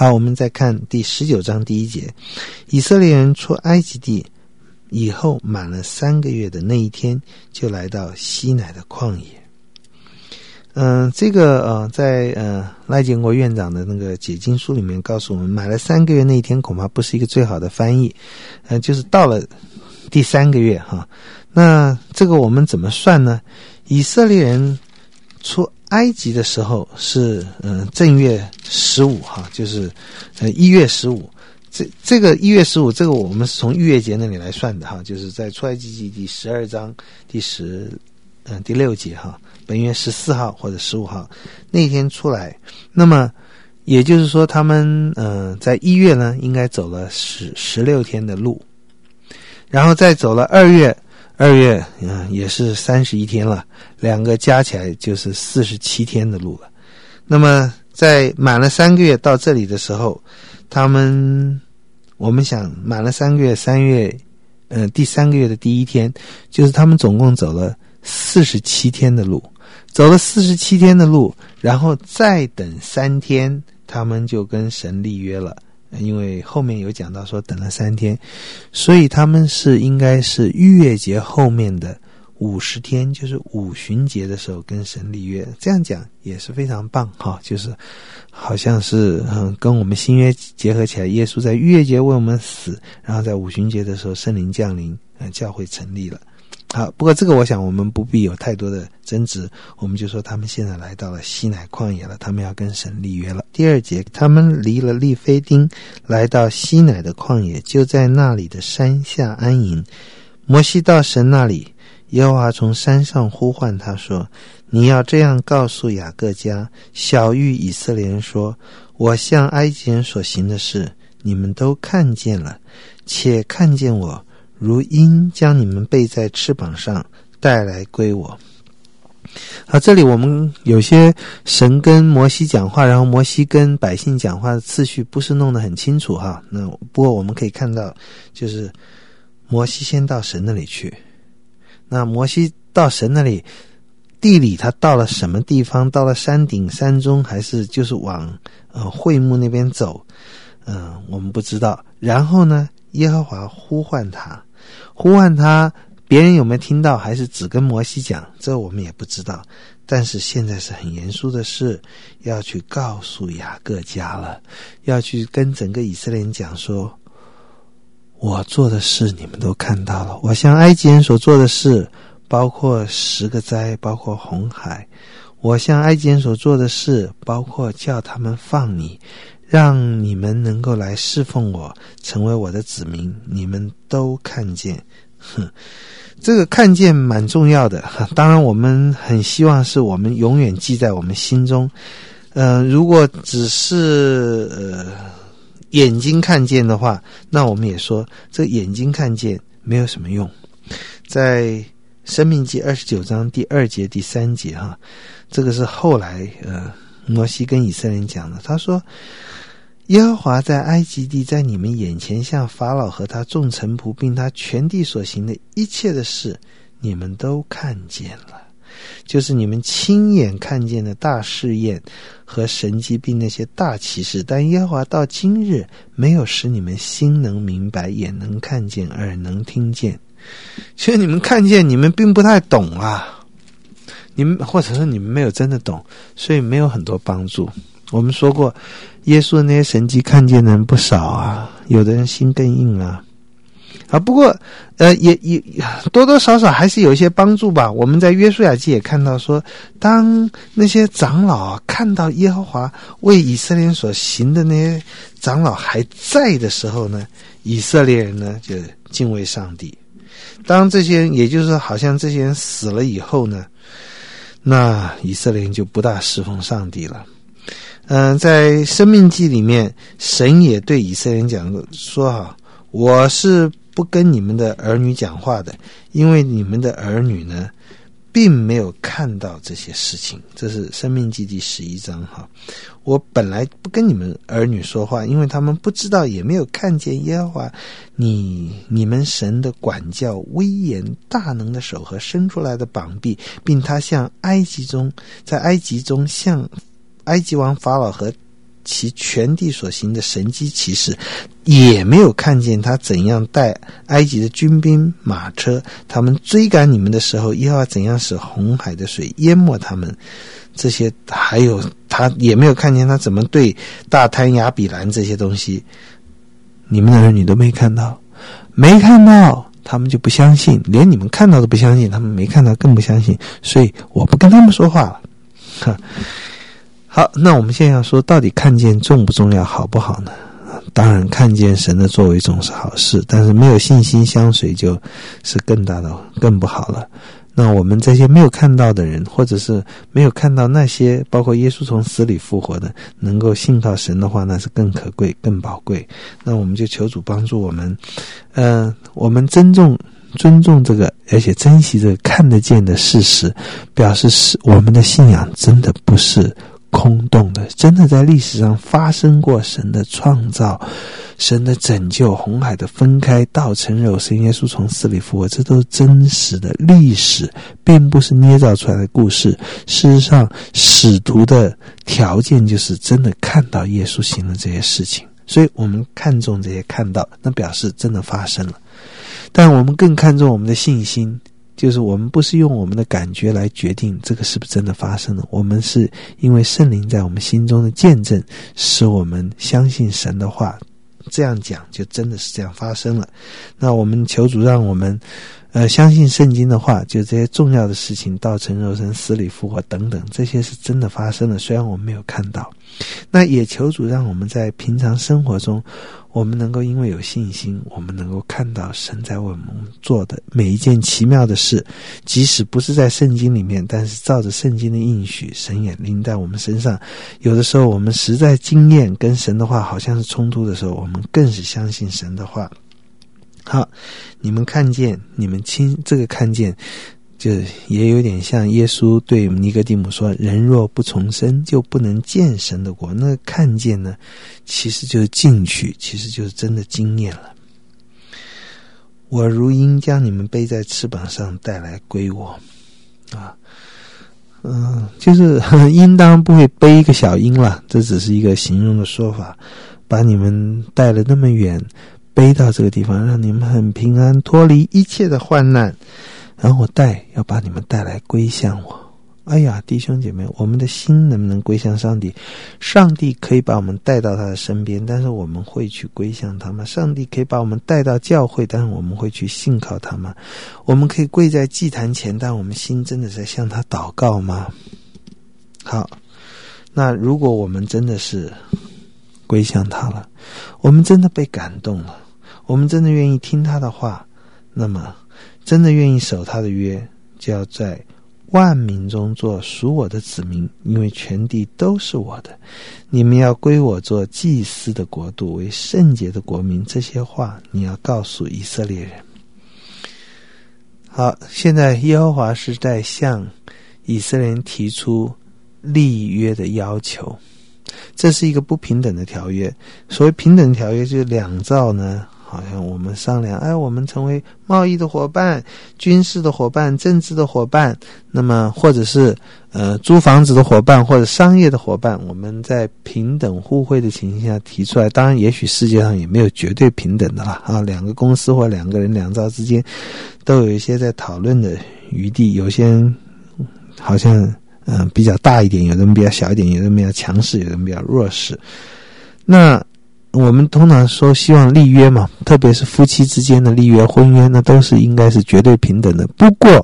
好，我们再看第19章第1节，以色列人出埃及地以后满了3个月的那一天，就来到西乃的旷野。在赖建国院长的那个解经书里面告诉我们，满了3个月那一天恐怕不是一个最好的翻译，就是到了第3个月哈。那这个我们怎么算呢？以色列人出埃及的时候是正月15哈，就是1月15。这个1月15，这个我们是从逾越节那里来算的哈，就是在出埃及记第12章第6节哈，本月14号或者15号那一天出来。那么也就是说他们在1月呢应该走了16天的路，然后再走了2月也是31天了，两个加起来就是47天的路了。那么在满了3个月到这里的时候，我们想满了3个月，3月第3个月的第1天，就是他们总共走了47天的路，走了47天的路，然后再等3天，他们就跟神立约了。因为后面有讲到说等了3天，所以他们应该是逾越节后面的50天，就是五旬节的时候跟神立约。这样讲也是非常棒哈，就是好像是跟我们新约结合起来，耶稣在逾越节为我们死，然后在五旬节的时候圣灵降临，教会成立了。好，不过这个我想我们不必有太多的争执，我们就说他们现在来到了西乃旷野了，他们要跟神立约了。第2节，他们离了利非丁，来到西乃的旷野，就在那里的山下安营。摩西到神那里，耶和华从山上呼唤他说，你要这样告诉雅各家，晓谕以色列人说，我向埃及人所行的事，你们都看见了，且看见我如鹰将你们背在翅膀上带来归我。好，这里我们有些神跟摩西讲话，然后摩西跟百姓讲话的次序不是弄得很清楚哈。那不过我们可以看到，就是摩西先到神那里去，那摩西到神那里，地理他到了什么地方？到了山顶、山中，还是就是往会幕那边走？我们不知道。然后呢，耶和华呼唤他，别人有没有听到，还是只跟摩西讲，这我们也不知道。但是现在是很严肃的事，要去告诉雅各家了，要去跟整个以色列人讲说，我做的事你们都看到了，我向埃及人所做的事，包括10个灾，包括红海，我向埃及人所做的事，包括叫他们放你，让你们能够来侍奉我，成为我的子民，你们都看见。这个看见蛮重要的，当然我们很希望是我们永远记在我们心中。如果只是眼睛看见的话，那我们也说这眼睛看见没有什么用。在申命记29章第2节第3节哈，这个是后来摩西跟以色列人讲的，他说，耶和华在埃及地在你们眼前向法老和他众臣仆并他全地所行的一切的事，你们都看见了，就是你们亲眼看见的大试验和神迹并那些大奇事，但耶和华到今日没有使你们心能明白，眼能看见，耳能听见。其实你们看见，你们并不太懂啊，你们或者说你们没有真的懂，所以没有很多帮助。我们说过，耶稣的那些神迹看见的人不少啊，有的人心更硬啊。不过也多多少少还是有一些帮助吧。我们在约书亚记也看到说，当那些长老看到耶和华为以色列人所行的那些长老还在的时候呢，以色列人呢就敬畏上帝。当这些人，也就是说好像这些人死了以后呢，那以色列人就不大侍奉上帝了。在申命记里面，神也对以色列人讲说我是不跟你们的儿女讲话的，因为你们的儿女呢并没有看到这些事情。这是申命记第11章我本来不跟你们儿女说话，因为他们不知道也没有看见耶和华你们神的管教威严大能的手和伸出来的膀臂，并他在埃及中向埃及王法老和其全地所行的神迹奇事，也没有看见他怎样带埃及的军兵马车，他们追赶你们的时候，耶和华怎样使红海的水淹没他们，这些还有他也没有看见他怎么对大滩亚比兰这些东西，你们的儿女都没看到，他们就不相信，连你们看到都不相信，他们没看到更不相信，所以我不跟他们说话了。好，那我们现在要说，到底看见重不重要，好不好呢？当然看见神的作为总是好事，但是没有信心相随就是更不好了。那我们这些没有看到的人，或者是没有看到那些包括耶稣从死里复活的，能够信靠神的话，那是更可贵更宝贵。那我们就求主帮助我们，我们尊重这个，而且珍惜这个看得见的事实，表示是我们的信仰真的不是空洞的，真的在历史上发生过神的创造，神的拯救，红海的分开，道成肉身，耶稣从死里复活，这都是真实的历史，并不是捏造出来的故事。事实上，使徒的条件就是真的看到耶稣行了这些事情，所以我们看重这些看到，那表示真的发生了。但我们更看重我们的信心，就是我们不是用我们的感觉来决定这个是不是真的发生了，我们是因为圣灵在我们心中的见证，使我们相信神的话，这样讲就真的是这样发生了。那我们求主让我们相信圣经的话，就这些重要的事情，道成肉身，死里复活等等，这些是真的发生了，虽然我们没有看到。那也求主让我们在平常生活中，我们能够因为有信心，我们能够看到神在为我们做的每一件奇妙的事，即使不是在圣经里面，但是照着圣经的应许，神也临在我们身上。有的时候我们实在经验跟神的话好像是冲突的时候，我们更是相信神的话。好，你们看见，你们这个看见就也有点像耶稣对尼哥底母说，人若不重生就不能见神的国。那个看见呢，其实就是进去，其实就是真的经验了。我如鹰将你们背在翅膀上带来归我就是鹰当然不会背一个小鹰了，这只是一个形容的说法，把你们带了那么远，背到这个地方，让你们很平安，脱离一切的患难，然后要把你们带来归向我。哎呀，弟兄姐妹，我们的心能不能归向上帝？上帝可以把我们带到他的身边，但是我们会去归向他吗？上帝可以把我们带到教会，但是我们会去信靠他吗？我们可以跪在祭坛前，但我们心真的在向他祷告吗？好，那如果我们真的是归向他了，我们真的被感动了，我们真的愿意听他的话，那么真的愿意守他的约，就要在万民中做属我的子民，因为全地都是我的，你们要归我做祭司的国度，为圣洁的国民。这些话你要告诉以色列人。好，现在耶和华是在向以色列人提出立约的要求，这是一个不平等的条约。所谓平等条约，就是两造呢，好像我们商量，我们成为贸易的伙伴、军事的伙伴、政治的伙伴，那么或者是租房子的伙伴或者商业的伙伴，我们在平等互惠的情形下提出来。当然也许世界上也没有绝对平等的啦，两个公司或两个人两造之间都有一些在讨论的余地，有些人好像比较大一点，有人比较小一点，有人比较强势，有人比较弱势。那我们通常说希望立约嘛，特别是夫妻之间的立约、婚约，那都是应该是绝对平等的。不过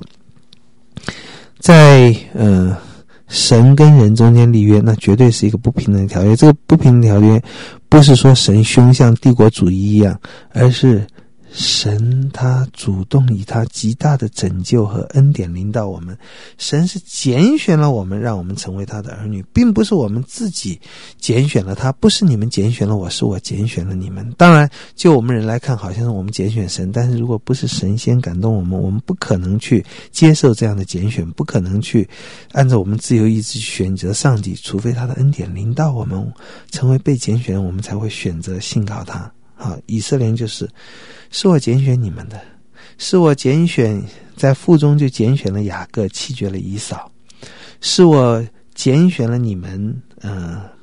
在神跟人中间立约，那绝对是一个不平等的条约。这个不平等条约不是说神凶像帝国主义一样，而是神他主动以他极大的拯救和恩典临到我们。神是拣选了我们，让我们成为他的儿女，并不是我们自己拣选了他，不是你们拣选了我，是我拣选了你们。当然就我们人来看好像是我们拣选神，但是如果不是神先感动我们，我们不可能去接受这样的拣选，不可能去按照我们自由意志去选择上帝，除非他的恩典临到我们，成为被拣选，我们才会选择信靠他。好，以色列人是我拣选你们的，是我拣选在腹中就拣选了雅各，弃绝了以扫，是我拣选了你们，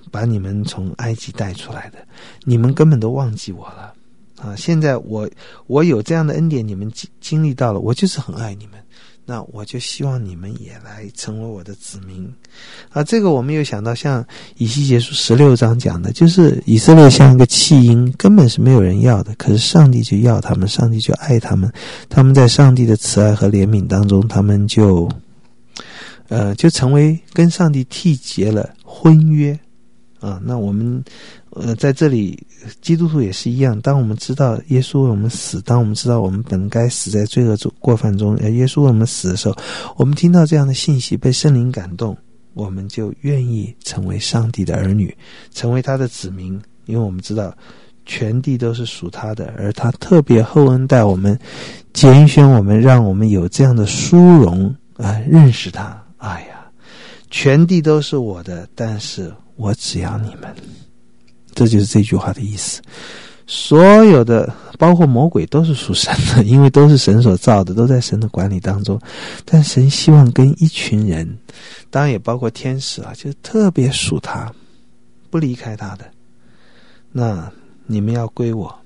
把你们从埃及带出来的，你们根本都忘记我了啊！现在我有这样的恩典，你们经历到了，我就是很爱你们，那我就希望你们也来成为我的子民啊！这个我们又想到像以西结书16章讲的，就是以色列像一个弃婴，根本是没有人要的，可是上帝就要他们，上帝就爱他们，他们在上帝的慈爱和怜悯当中，他们就成为跟上帝缔结了婚约啊。那我们在这里基督徒也是一样，当我们知道耶稣为我们死，当我们知道我们本该死在罪恶过犯中，耶稣为我们死的时候，我们听到这样的信息，被圣灵感动，我们就愿意成为上帝的儿女，成为他的子民，因为我们知道全地都是属他的，而他特别厚恩待我们，拣选我们，让我们有这样的殊荣认识他。哎呀，全地都是我的，但是我只要你们。这就是这句话的意思。所有的包括魔鬼都是属神的，因为都是神所造的，都在神的管理当中，但神希望跟一群人，当然也包括天使啊，就是特别属他，不离开他的。那你们要归我，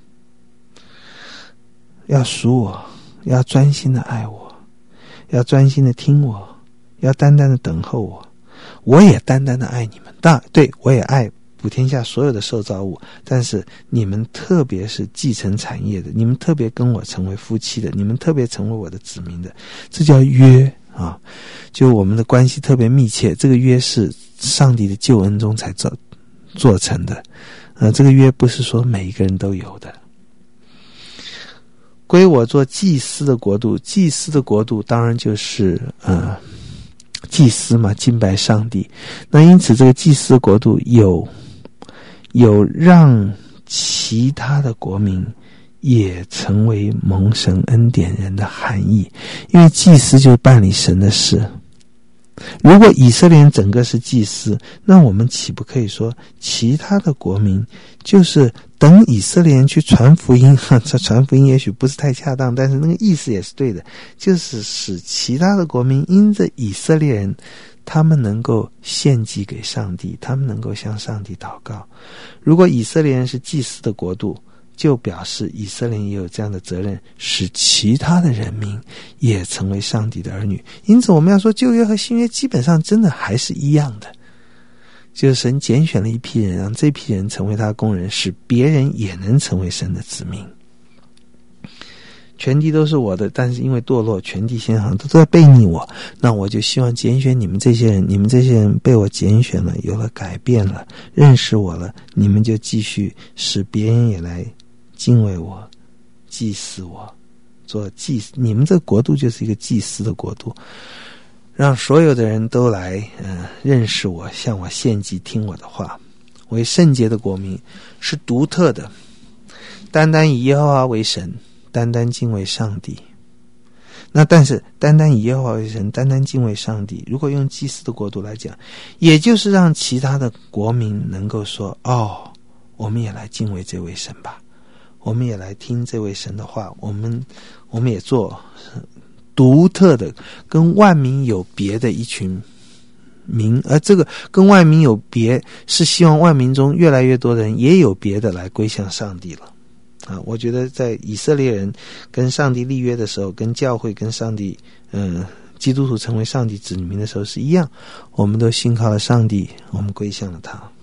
要属我，要专心的爱我，要专心的听我，要单单的等候我，我也单单的爱你们。当然对，我也爱普天下所有的受造物，但是你们特别是继承产业的，你们特别跟我成为夫妻的，你们特别成为我的子民的，这叫约啊！就我们的关系特别密切，这个约是上帝的救恩中才做成的，这个约不是说每一个人都有的。归我做祭司的国度，祭司的国度当然就是祭司嘛，敬拜上帝。那因此这个祭司的国度有让其他的国民也成为蒙神恩典人的含义，因为祭司就是办理神的事。如果以色列人整个是祭司，那我们岂不可以说其他的国民就是等以色列人去传福音，这传福音也许不是太恰当，但是那个意思也是对的，就是使其他的国民因着以色列人，他们能够献祭给上帝，他们能够向上帝祷告。如果以色列人是祭司的国度，就表示以色列人也有这样的责任，使其他的人民也成为上帝的儿女。因此我们要说旧约和新约基本上真的还是一样的，就是神拣选了一批人，让这批人成为他的工人，使别人也能成为神的子民。全地都是我的，但是因为堕落，全地先行都在背逆我，那我就希望拣选你们这些人，你们这些人被我拣选了，有了改变了，认识我了，你们就继续使别人也来敬畏我，祭祀我，做祭司。你们这个国度就是一个祭司的国度，让所有的人都来认识我，向我献祭，听我的话，为圣洁的国民，是独特的，单单以耶和华为神，单单敬畏上帝。那但是单单以耶和华为神，单单敬畏上帝，如果用祭司的国度来讲，也就是让其他的国民能够说，我们也来敬畏这位神吧，我们也来听这位神的话，我们也做独特的跟万民有别的一群民，而这个跟万民有别是希望万民中越来越多的人也有别的来归向上帝了我觉得在以色列人跟上帝立约的时候，跟教会跟上帝基督徒成为上帝子民的时候是一样，我们都信靠了上帝，我们归向了他。